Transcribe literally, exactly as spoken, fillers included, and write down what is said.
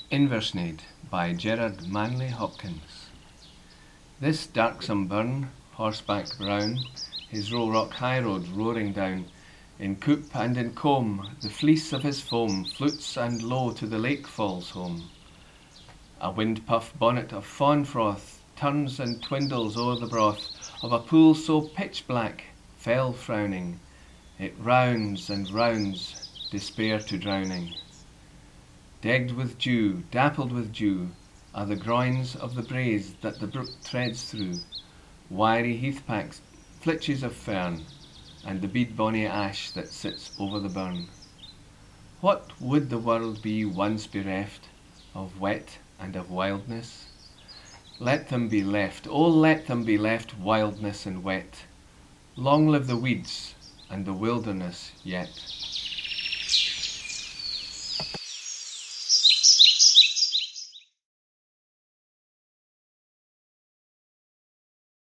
Inversnaid by Gerard Manley Hopkins. This darksome burn, horseback brown, his roll-rock highroad roaring down, in coop and in comb, the fleece of his foam flutes and low to the lake falls home. A wind-puff bonnet of fawn froth turns and twindles o'er the broth of a pool so pitch-black, fell frowning, it rounds and rounds, despair to drowning. Degged with dew, dappled with dew, are the groins of the braes that the brook treads through, wiry heath-packs, flitches of fern, and the bead-bonny ash that sits over the burn. What would the world be once bereft of wet and of wildness? Let them be left, oh let them be left, wildness and wet. Long live the weeds and the wilderness yet.